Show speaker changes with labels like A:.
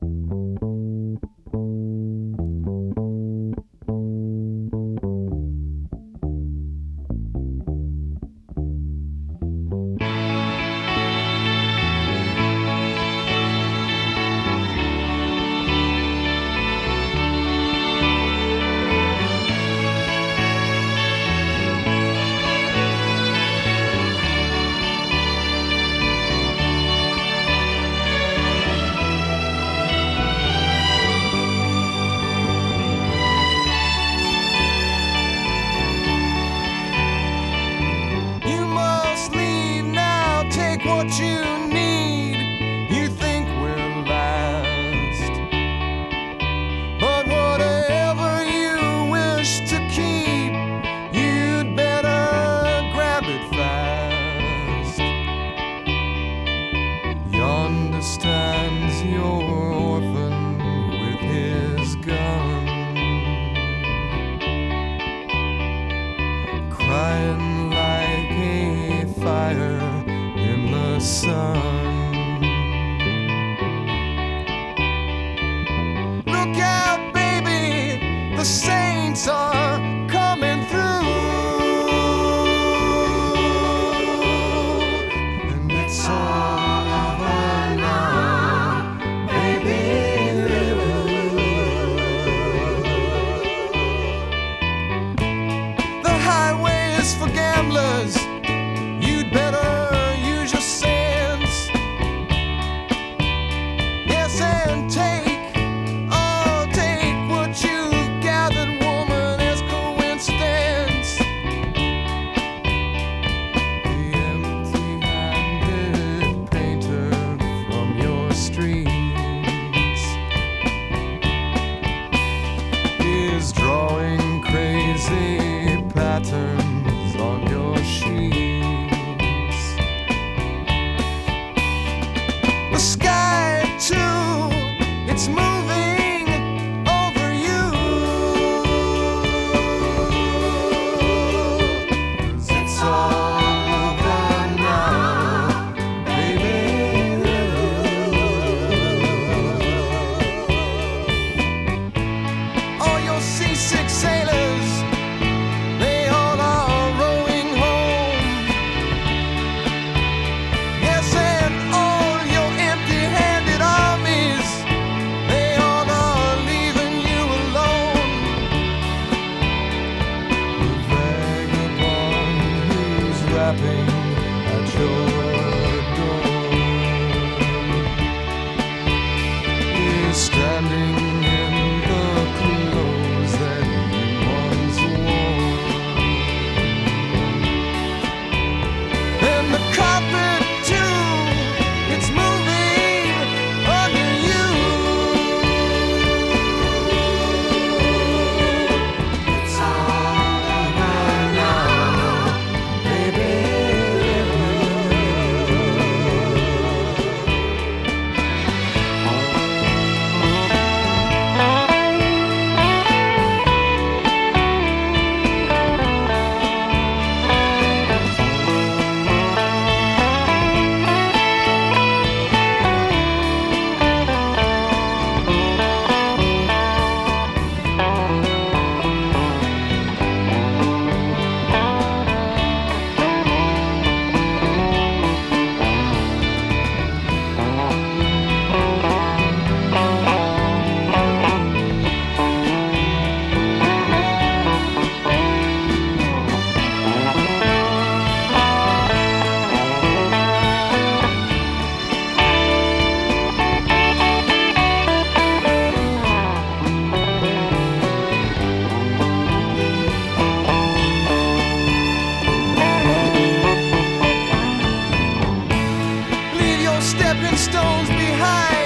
A: What you need, you think will last. But whatever you wish to keep, you'd better grab it fast. Yonder stands your orphan with his gun, crying like a fire in the sun. Look out, baby, the saints are coming through, and it's all over now, baby. The highway is for gamblers, you'd better drawing crazy patterns on your sheets. The sky too, it's moving over you, 'cause it's all over now, baby. All your seasick sailors, they all are rowing home. Yes, and all your empty-handed armies, they all are leaving you alone. The vagabond who's rapping at your door is standing in the clothes that you once wore, and the carpet too, it's moving under you. It's all over now, baby. Leave your stepping stones behind.